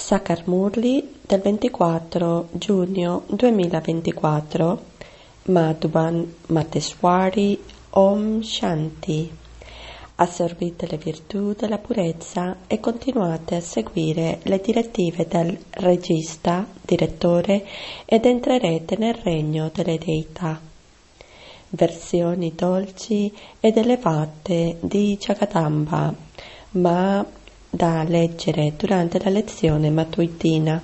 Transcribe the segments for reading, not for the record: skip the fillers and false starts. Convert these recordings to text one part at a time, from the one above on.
Sakarmurli del 24 giugno 2024, Madhuban Mateswari Om Shanti. Assorbite le virtù della purezza e continuate a seguire le direttive del regista, direttore, ed entrerete nel regno delle deità. Versioni dolci ed elevate di Jagadamba, ma da leggere durante la lezione mattutina.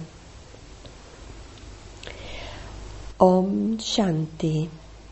Om Shanti.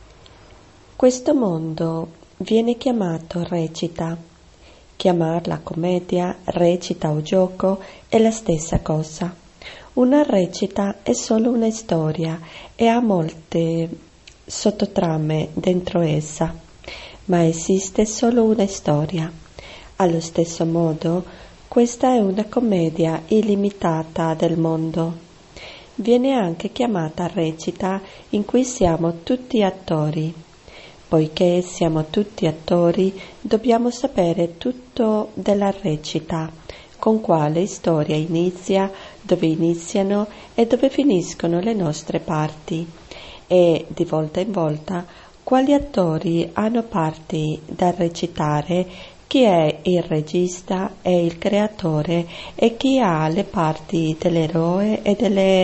Questo mondo viene chiamato recita. Chiamarla commedia, recita o gioco è la stessa cosa. Una recita è solo una storia e ha molte sottotrame dentro essa, ma esiste solo una storia. Allo stesso modo, questa è una commedia illimitata del mondo. Viene anche chiamata recita in cui siamo tutti attori. Poiché siamo tutti attori, dobbiamo sapere tutto della recita, con quale storia inizia, dove iniziano e dove finiscono le nostre parti, e di volta in volta quali attori hanno parti da recitare, chi è il regista e il creatore e chi ha le parti dell'eroe e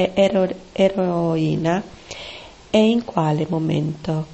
dell'eroina e in quale momento.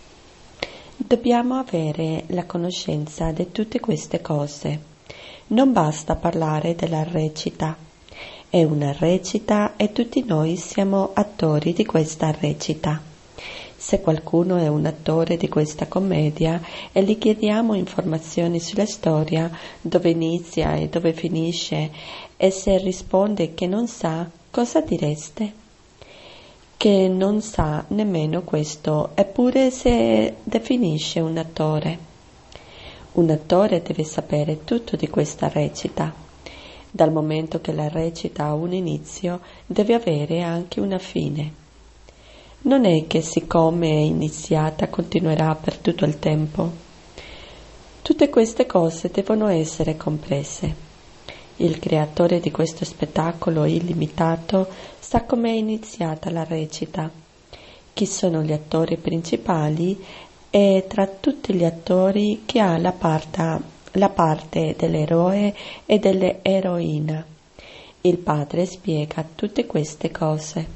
Dobbiamo avere la conoscenza di tutte queste cose. Non basta parlare della recita. È una recita e tutti noi siamo attori di questa recita. Se qualcuno è un attore di questa commedia e gli chiediamo informazioni sulla storia, dove inizia e dove finisce, e se risponde che non sa, cosa direste? Che non sa nemmeno questo, eppure si definisce un attore. Un attore deve sapere tutto di questa recita. Dal momento che la recita ha un inizio, deve avere anche una fine. Non è che siccome è iniziata continuerà per tutto il tempo. Tutte queste cose devono essere comprese. Il creatore di questo spettacolo illimitato sa come è iniziata la recita, chi sono gli attori principali e tra tutti gli attori chi ha la parte dell'eroe e dell'eroina. Il padre spiega tutte queste cose.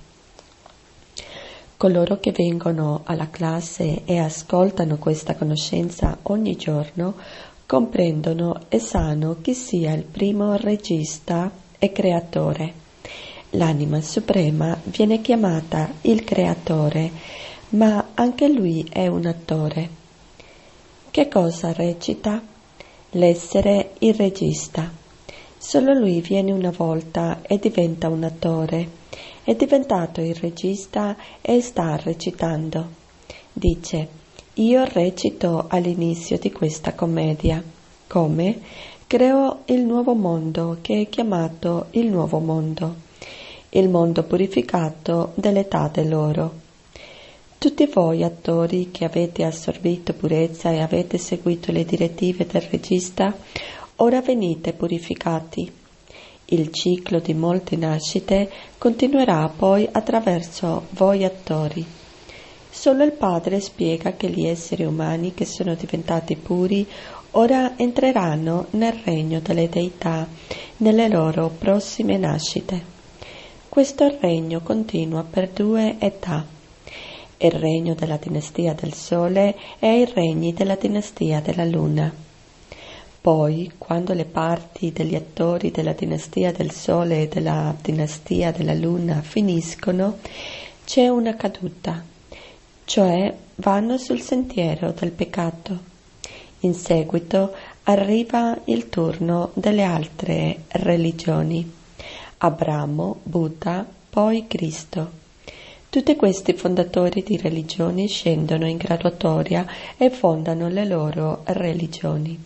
Coloro che vengono alla classe e ascoltano questa conoscenza ogni giorno comprendono e sanno chi sia il primo regista e creatore. L'anima suprema viene chiamata il creatore, ma anche lui è un attore. Che cosa recita? L'essere il regista. Solo lui viene una volta e diventa un attore. È diventato il regista e sta recitando. Dice: io recito all'inizio di questa commedia. Come? Creo il nuovo mondo che è chiamato il nuovo mondo, il mondo purificato dell'età dell'oro. Tutti voi attori che avete assorbito purezza e avete seguito le direttive del regista, ora venite purificati. Il ciclo di molte nascite continuerà poi attraverso voi attori. Solo il Padre spiega che gli esseri umani che sono diventati puri ora entreranno nel regno delle deità, nelle loro prossime nascite. Questo regno continua per 2 età. Il regno della dinastia del Sole e i regni della dinastia della Luna. Poi, quando le parti degli attori della dinastia del Sole e della dinastia della Luna finiscono, c'è una caduta, cioè vanno sul sentiero del peccato. In seguito arriva il turno delle altre religioni. Abramo, Buddha, poi Cristo. Tutti questi fondatori di religioni scendono in graduatoria e fondano le loro religioni.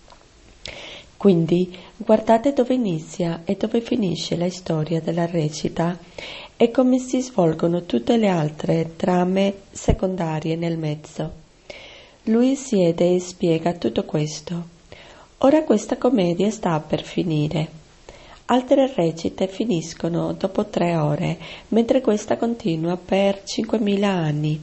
Quindi guardate dove inizia e dove finisce la storia della recita e come si svolgono tutte le altre trame secondarie nel mezzo. Lui siede e spiega tutto questo. Ora questa commedia sta per finire. Altre recite finiscono dopo 3 ore, mentre questa continua per 5.000 anni.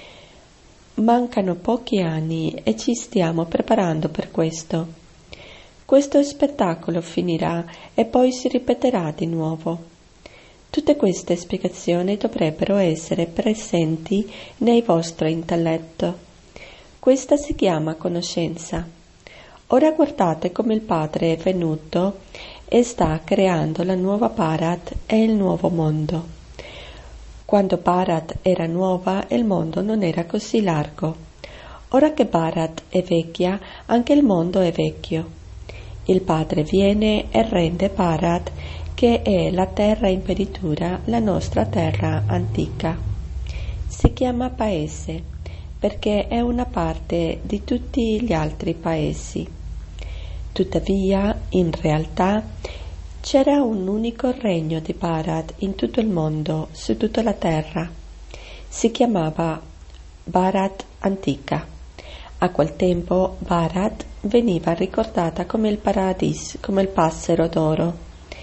Mancano pochi anni e ci stiamo preparando per questo. Questo spettacolo finirà e poi si ripeterà di nuovo. Tutte queste spiegazioni dovrebbero essere presenti nel vostro intelletto. Questa si chiama conoscenza. Ora guardate come il Padre è venuto e sta creando la nuova Bharat e il nuovo mondo. Quando Bharat era nuova, il mondo non era così largo. Ora che Bharat è vecchia, anche il mondo è vecchio. Il Padre viene e rende Bharat, che è la terra imperitura, la nostra terra antica. Si chiama paese perché è una parte di tutti gli altri paesi. Tuttavia, in realtà, c'era un unico regno di Bharat in tutto il mondo, su tutta la terra. Si chiamava Bharat Antica. A quel tempo Bharat veniva ricordata come il paradiso, come il passero d'oro.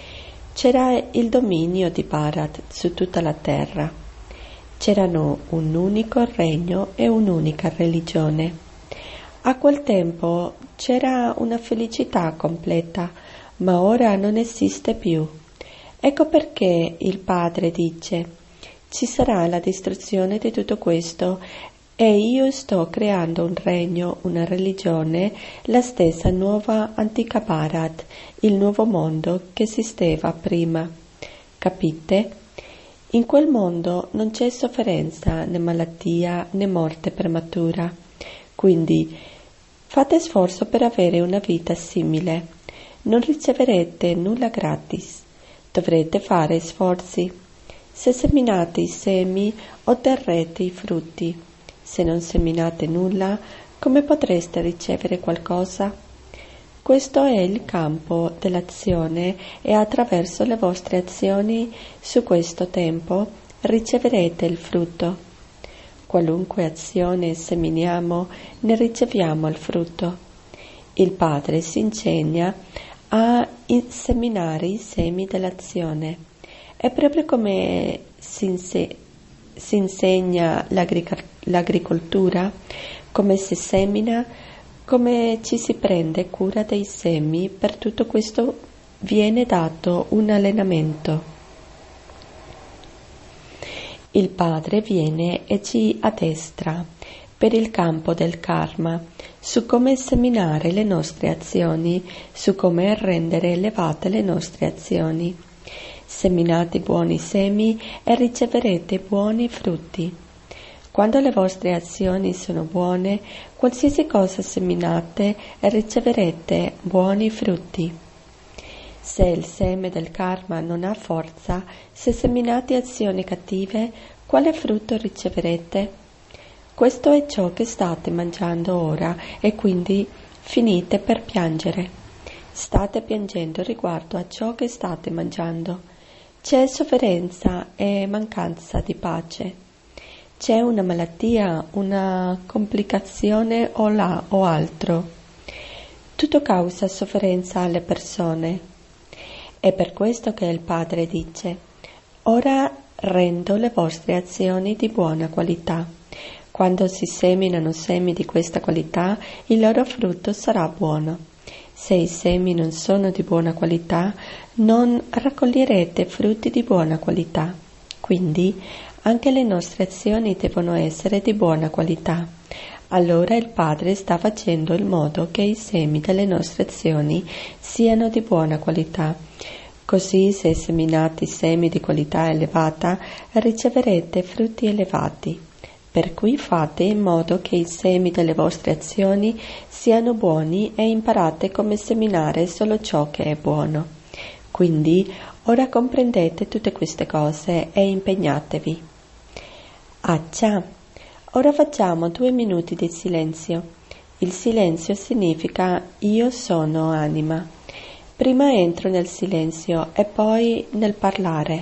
C'era il dominio di Bharat su tutta la terra. C'erano un unico regno e un'unica religione. A quel tempo c'era una felicità completa, ma ora non esiste più. Ecco perché il Padre dice: ci sarà la distruzione di tutto questo e io sto creando un regno, una religione, la stessa nuova antica Bharat, il nuovo mondo che esisteva prima. Capite? In quel mondo non c'è sofferenza, né malattia, né morte prematura. Quindi fate sforzo per avere una vita simile. Non riceverete nulla gratis. Dovrete fare sforzi. Se seminate i semi, otterrete i frutti. Se non seminate nulla, come potreste ricevere qualcosa? Questo è il campo dell'azione e attraverso le vostre azioni su questo tempo riceverete il frutto. Qualunque azione seminiamo, ne riceviamo il frutto. Il Padre si insegna a seminare i semi dell'azione. È proprio come si insegna l'agricoltura, come si semina, come ci si prende cura dei semi. Per tutto questo viene dato un allenamento. Il Padre viene e ci addestra per il campo del karma, su come seminare le nostre azioni, su come rendere elevate le nostre azioni. Seminate buoni semi e riceverete buoni frutti. Quando le vostre azioni sono buone, qualsiasi cosa seminate riceverete buoni frutti. Se il seme del karma non ha forza, se seminate azioni cattive, quale frutto riceverete? Questo è ciò che state mangiando ora e quindi finite per piangere. State piangendo riguardo a ciò che state mangiando. C'è sofferenza e mancanza di pace. C'è una malattia, una complicazione o altro. Tutto causa sofferenza alle persone. È per questo che il Padre dice: ora rendo le vostre azioni di buona qualità. Quando si seminano semi di questa qualità, il loro frutto sarà buono. Se i semi non sono di buona qualità, non raccoglierete frutti di buona qualità. Quindi anche le nostre azioni devono essere di buona qualità. Allora il Padre sta facendo in modo che i semi delle nostre azioni siano di buona qualità. Così, se seminate semi di qualità elevata, riceverete frutti elevati. Per cui fate in modo che i semi delle vostre azioni siano buoni e imparate come seminare solo ciò che è buono. Quindi ora comprendete tutte queste cose e impegnatevi. Accia, ora facciamo 2 minuti di silenzio. Il silenzio significa io sono anima. Prima entro nel silenzio e poi nel parlare.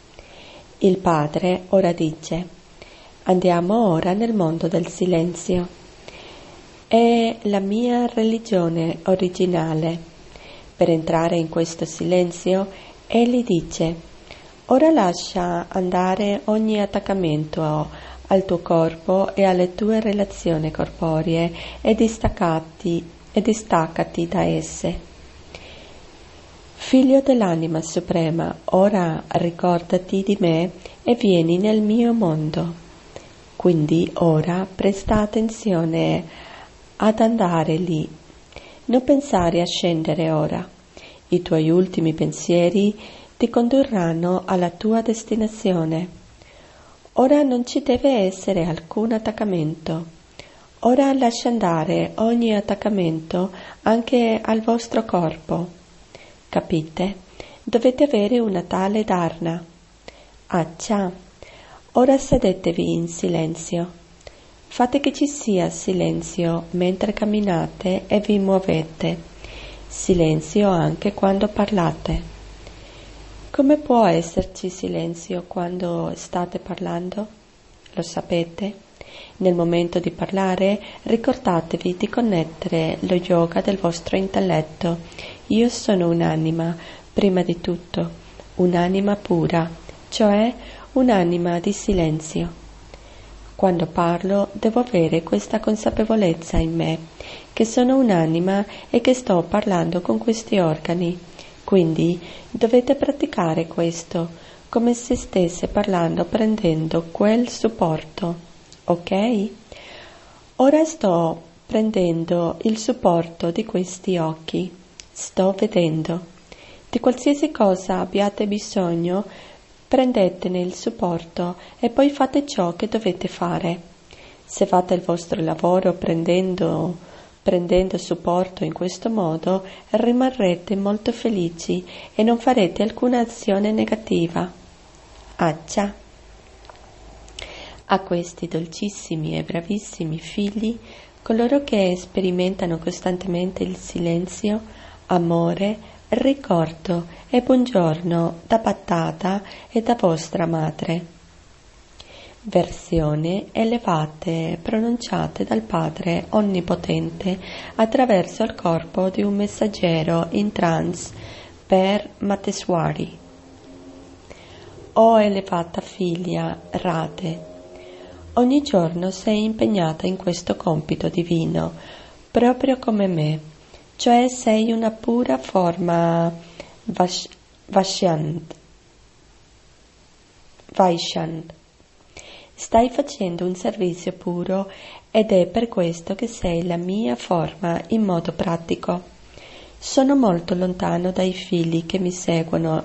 Il Padre ora dice: andiamo ora nel mondo del silenzio. È la mia religione originale. Per entrare in questo silenzio, egli dice: ora lascia andare ogni attaccamento al tuo corpo e alle tue relazioni corporee e distaccati da esse. Figlio dell'anima suprema, ora ricordati di me e vieni nel mio mondo. Quindi ora presta attenzione ad andare lì. Non pensare a scendere ora. I tuoi ultimi pensieri ti condurranno alla tua destinazione. Ora non ci deve essere alcun attaccamento. Ora lascia andare ogni attaccamento anche al vostro corpo. Capite? Dovete avere una tale dharana. Accia. Ora sedetevi in silenzio. Fate che ci sia silenzio mentre camminate e vi muovete. Silenzio anche quando parlate. Come può esserci silenzio quando state parlando? Lo sapete? Nel momento di parlare, ricordatevi di connettere lo yoga del vostro intelletto. Io sono un'anima, prima di tutto, un'anima pura, cioè un'anima di silenzio. Quando parlo, devo avere questa consapevolezza in me, che sono un'anima e che sto parlando con questi organi. Quindi dovete praticare questo, come se stesse parlando prendendo quel supporto. Ok? Ora sto prendendo il supporto di questi occhi. Sto vedendo. Di qualsiasi cosa abbiate bisogno, prendetene il supporto e poi fate ciò che dovete fare. Se fate il vostro lavoro prendendo supporto in questo modo, rimarrete molto felici e non farete alcuna azione negativa. Accia. A questi dolcissimi e bravissimi figli, coloro che sperimentano costantemente il silenzio, amore, ricordo e buongiorno da Battata e da vostra madre. Versione elevate pronunciate dal Padre Onnipotente attraverso il corpo di un messaggero in trance per Mateswari. O elevata figlia Radhe, ogni giorno sei impegnata in questo compito divino, proprio come me, cioè sei una pura forma Vaishyant. Stai facendo un servizio puro ed è per questo che sei la mia forma in modo pratico. Sono molto lontano dai figli che mi seguono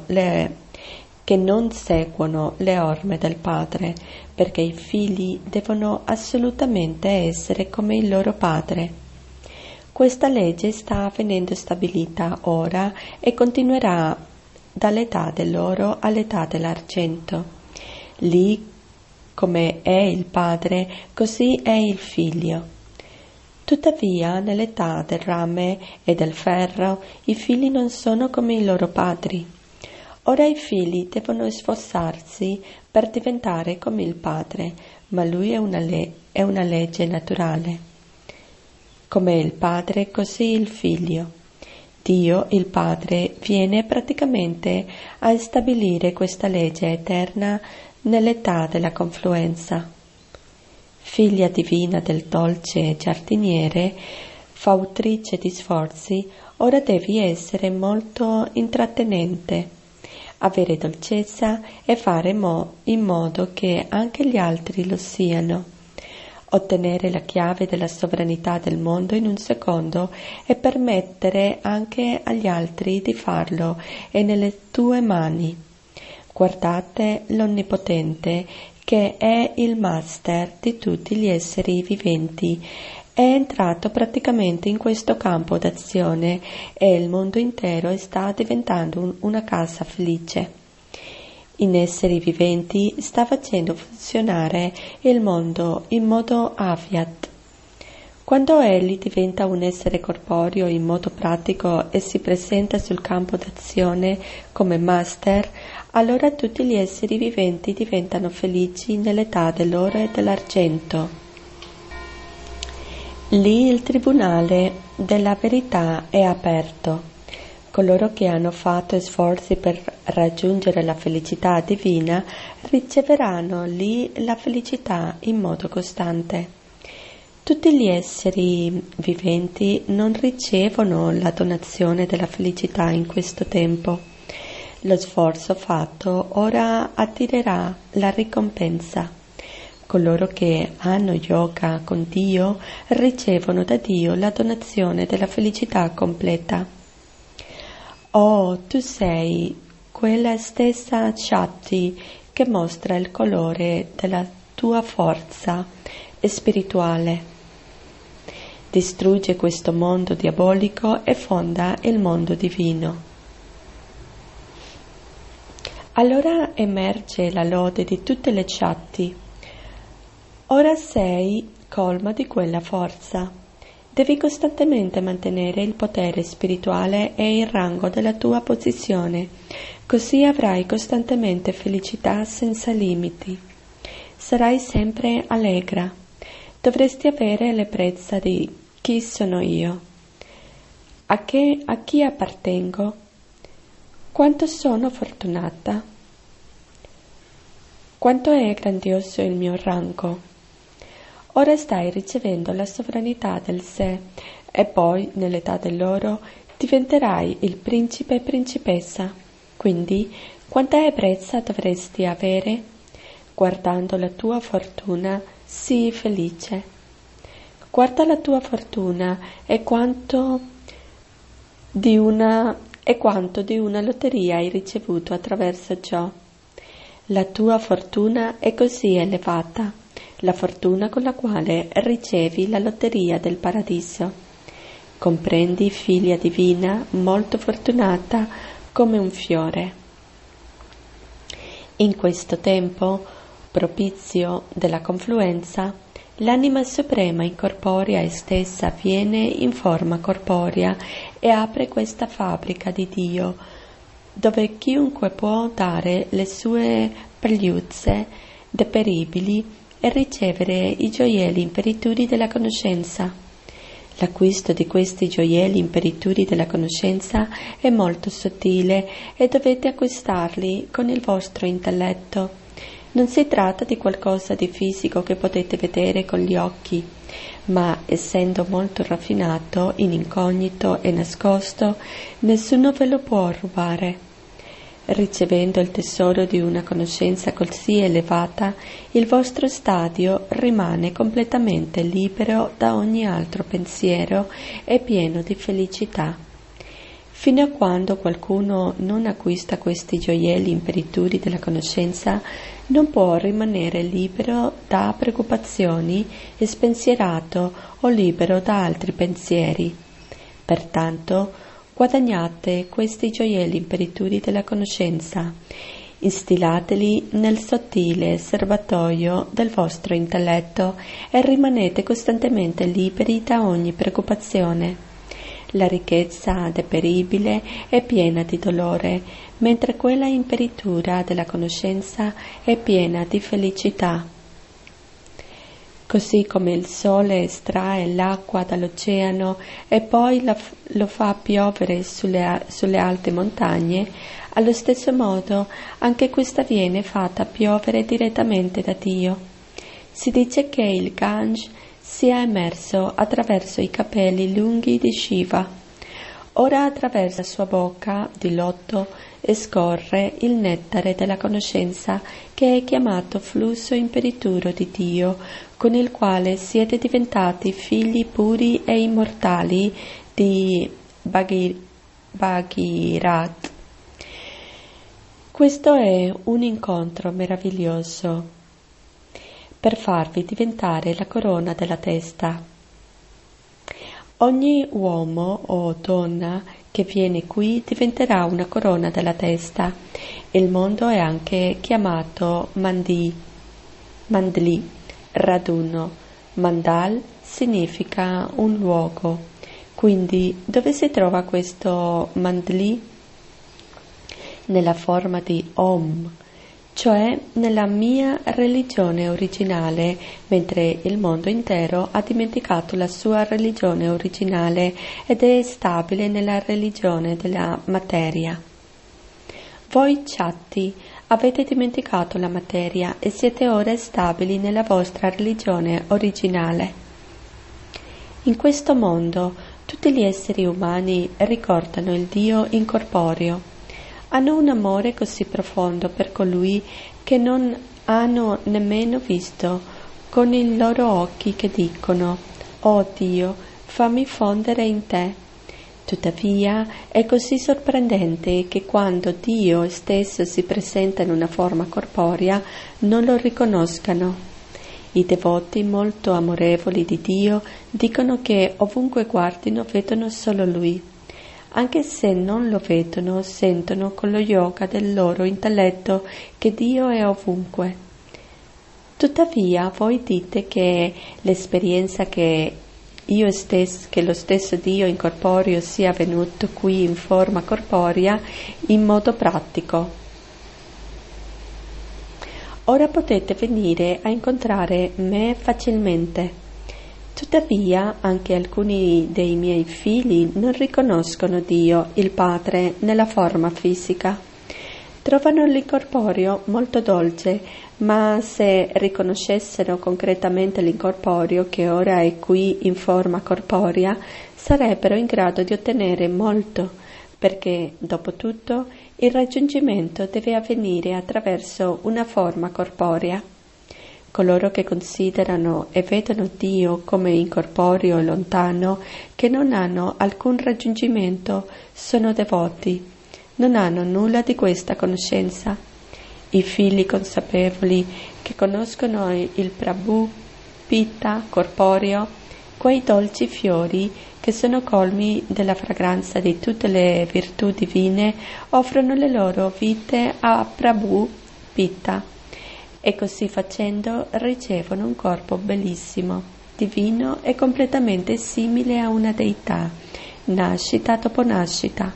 che non seguono le orme del padre, perché i figli devono assolutamente essere come il loro padre. Questa legge sta venendo stabilita ora e continuerà dall'età dell'oro all'età dell'argento. Lì, come è il padre, così è il figlio. Tuttavia, nell'età del rame e del ferro, i figli non sono come i loro padri. Ora i figli devono sforzarsi per diventare come il padre, ma lui è una legge naturale. Come il padre, così il figlio. Dio, il padre, viene praticamente a stabilire questa legge eterna nell'età della confluenza. Figlia divina del dolce giardiniere, fautrice di sforzi, ora devi essere molto intrattenente, avere dolcezza e fare in modo che anche gli altri lo siano. Ottenere la chiave della sovranità del mondo in un secondo e permettere anche agli altri di farlo è nelle tue mani. Guardate l'Onnipotente che è il master di tutti gli esseri viventi. È entrato praticamente in questo campo d'azione e il mondo intero sta diventando una casa felice. In esseri viventi sta facendo funzionare il mondo in modo avyat. Quando egli diventa un essere corporeo in modo pratico e si presenta sul campo d'azione come master, allora tutti gli esseri viventi diventano felici nell'età dell'oro e dell'argento. Lì il tribunale della verità è aperto. Coloro che hanno fatto sforzi per raggiungere la felicità divina riceveranno lì la felicità in modo costante. Tutti gli esseri viventi non ricevono la donazione della felicità in questo tempo. Lo sforzo fatto ora attirerà la ricompensa. Coloro che hanno yoga con Dio ricevono da Dio la donazione della felicità completa. Oh, tu sei quella stessa Shakti che mostra il colore della tua forza spirituale. Distrugge questo mondo diabolico e fonda il mondo divino. Allora emerge la lode di tutte le Shakti. Ora sei colma di quella forza. Devi costantemente mantenere il potere spirituale e il rango della tua posizione, così avrai costantemente felicità senza limiti. Sarai sempre allegra. Dovresti avere l'ebbrezza di chi sono io? A chi appartengo? Quanto sono fortunata? Quanto è grandioso il mio rango? Ora stai ricevendo la sovranità del sé e poi, nell'età dell'oro, diventerai il principe e principessa. Quindi, quanta ebbrezza dovresti avere? Guardando la tua fortuna, sii felice. Guarda la tua fortuna e quanto di una lotteria hai ricevuto attraverso ciò. La tua fortuna è così elevata. La fortuna con la quale ricevi la lotteria del paradiso. Comprendi, figlia divina, molto fortunata come un fiore. In questo tempo propizio della confluenza, l'anima suprema incorporea stessa viene in forma corporea e apre questa fabbrica di Dio, dove chiunque può dare le sue pagliuzze deperibili e ricevere i gioielli imperituri della conoscenza. L'acquisto di questi gioielli imperituri della conoscenza è molto sottile e dovete acquistarli con il vostro intelletto. Non si tratta di qualcosa di fisico che potete vedere con gli occhi, ma essendo molto raffinato, in incognito e nascosto, nessuno ve lo può rubare. Ricevendo il tesoro di una conoscenza così elevata, il vostro stadio rimane completamente libero da ogni altro pensiero e pieno di felicità. Fino a quando qualcuno non acquista questi gioielli imperituri della conoscenza, non può rimanere libero da preoccupazioni, spensierato o libero da altri pensieri. Pertanto, guadagnate questi gioielli imperituri della conoscenza, instillateli nel sottile serbatoio del vostro intelletto e rimanete costantemente liberi da ogni preoccupazione. La ricchezza deperibile è piena di dolore, mentre quella imperitura della conoscenza è piena di felicità. Così come il sole estrae l'acqua dall'oceano e poi lo fa piovere sulle alte montagne, allo stesso modo anche questa viene fatta piovere direttamente da Dio. Si dice che il Gange sia emerso attraverso i capelli lunghi di Shiva. Ora attraverso la sua bocca di lotto scorre il nettare della conoscenza, che è chiamato flusso imperituro di Dio, con il quale siete diventati figli puri e immortali di Bhagirath. Questo è un incontro meraviglioso per farvi diventare la corona della testa. Ogni uomo o donna che viene qui diventerà una corona della testa. Il mondo è anche chiamato Mandli, raduno. Mandal significa un luogo. Quindi dove si trova questo Mandli? Nella forma di Om, cioè nella mia religione originale, mentre il mondo intero ha dimenticato la sua religione originale ed è stabile nella religione della materia. Voi chatti avete dimenticato la materia e siete ora stabili nella vostra religione originale. In questo mondo tutti gli esseri umani ricordano il Dio incorporeo. Hanno un amore così profondo per colui che non hanno nemmeno visto con i loro occhi, che dicono: «Oh Dio, fammi fondere in te». Tuttavia è così sorprendente che quando Dio stesso si presenta in una forma corporea non lo riconoscano. I devoti molto amorevoli di Dio dicono che ovunque guardino vedono solo Lui. Anche se non lo vedono, sentono con lo yoga del loro intelletto che Dio è ovunque. Tuttavia voi dite che l'esperienza che lo stesso Dio incorporeo sia venuto qui in forma corporea in modo pratico. Ora potete venire a incontrare me facilmente. Tuttavia anche alcuni dei miei figli non riconoscono Dio, il Padre, nella forma fisica. Trovano l'incorporeo molto dolce, ma se riconoscessero concretamente l'incorporeo che ora è qui in forma corporea, sarebbero in grado di ottenere molto, perché, dopo tutto, il raggiungimento deve avvenire attraverso una forma corporea. Coloro che considerano e vedono Dio come incorporeo e lontano, che non hanno alcun raggiungimento, sono devoti. Non hanno nulla di questa conoscenza. I figli consapevoli che conoscono il Prabhu, Pitta, corporeo, quei dolci fiori che sono colmi della fragranza di tutte le virtù divine, offrono le loro vite a Prabhu, Pitta. E così facendo ricevono un corpo bellissimo, divino e completamente simile a una deità, nascita dopo nascita.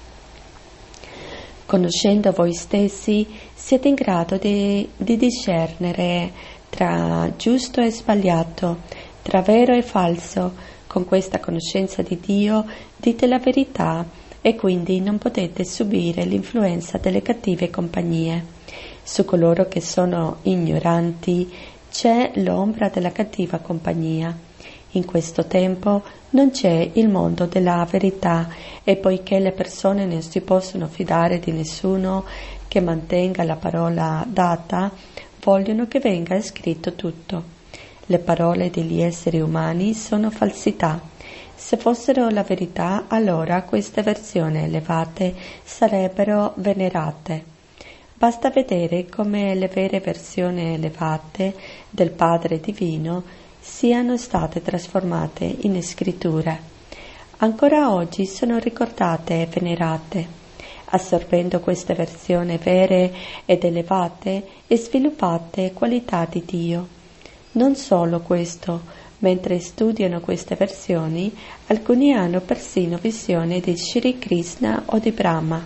Conoscendo voi stessi, siete in grado di discernere tra giusto e sbagliato, tra vero e falso. Con questa conoscenza di Dio dite la verità e quindi non potete subire l'influenza delle cattive compagnie. Su coloro che sono ignoranti c'è l'ombra della cattiva compagnia. In questo tempo non c'è il mondo della verità e poiché le persone non si possono fidare di nessuno che mantenga la parola data, vogliono che venga scritto tutto. Le parole degli esseri umani sono falsità. Se fossero la verità, allora queste versioni elevate sarebbero venerate. Basta vedere come le vere versioni elevate del Padre Divino siano state trasformate in scritture. Ancora oggi sono ricordate e venerate. Assorbendo queste versioni vere ed elevate e sviluppate qualità di Dio. Non solo questo, mentre studiano queste versioni, alcuni hanno persino visioni di Shri Krishna o di Brahma.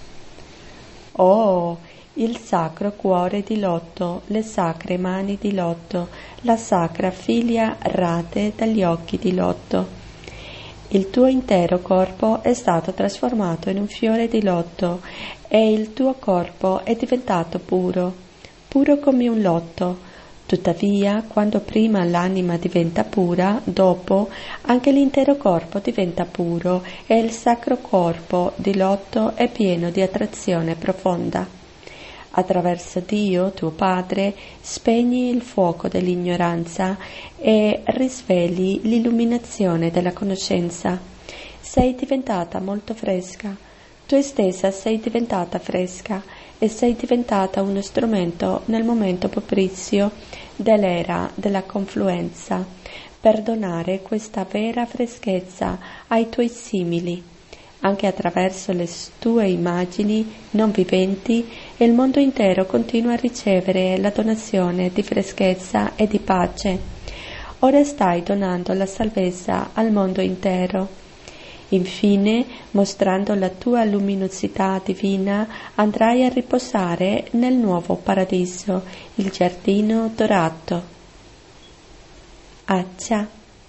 Oh, il sacro cuore di lotto, le sacre mani di lotto, la sacra figlia Rade dagli occhi di lotto. Il tuo intero corpo è stato trasformato in un fiore di lotto e il tuo corpo è diventato puro, puro come un lotto. Tuttavia, quando prima l'anima diventa pura, dopo anche l'intero corpo diventa puro e il sacro corpo di lotto è pieno di attrazione profonda. Attraverso Dio, tuo Padre, spegni il fuoco dell'ignoranza e risvegli l'illuminazione della conoscenza. Sei diventata molto fresca. Tu stessa sei diventata fresca e sei diventata uno strumento nel momento propizio dell'era della confluenza per donare questa vera freschezza ai tuoi simili. Anche attraverso le tue immagini non viventi, il mondo intero continua a ricevere la donazione di freschezza e di pace. Ora stai donando la salvezza al mondo intero. Infine, mostrando la tua luminosità divina, andrai a riposare nel nuovo paradiso, il giardino dorato. Accia.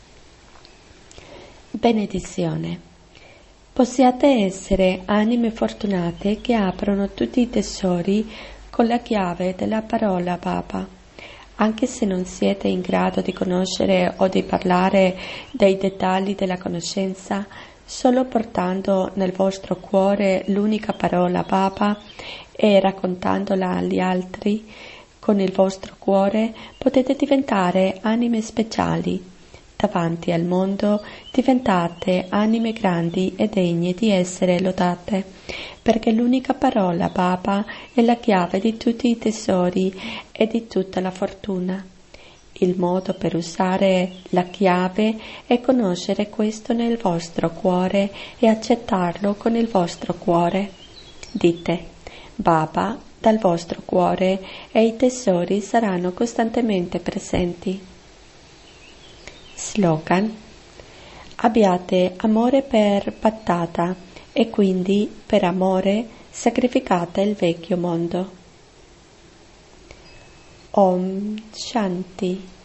Benedizione. Possiate essere anime fortunate che aprono tutti i tesori con la chiave della parola Baba. Anche se non siete in grado di conoscere o di parlare dei dettagli della conoscenza, solo portando nel vostro cuore l'unica parola Baba e raccontandola agli altri con il vostro cuore, potete diventare anime speciali. Davanti al mondo diventate anime grandi e degne di essere lodate, perché l'unica parola Baba è la chiave di tutti i tesori e di tutta la fortuna. Il modo per usare la chiave è conoscere questo nel vostro cuore e accettarlo con il vostro cuore. Dite, Baba, dal vostro cuore e i tesori saranno costantemente presenti. Slogan. Abbiate amore per Pattata e quindi per amore sacrificate il vecchio mondo. Om Shanti.